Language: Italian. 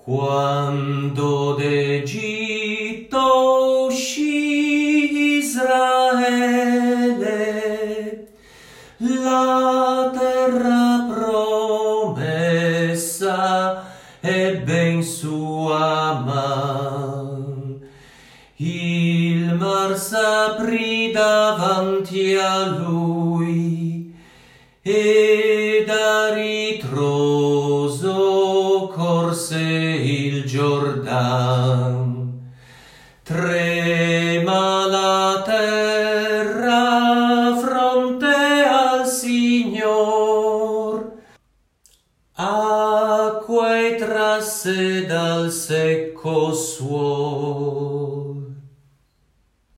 Quando d'Egitto uscì Israele, la terra promessa ebbe in sua man. Il mar s'aprì davanti a lui ed a ritroso corse il Giordan. Trema la terra fronte al Signor, acque trasse dal secco suolo.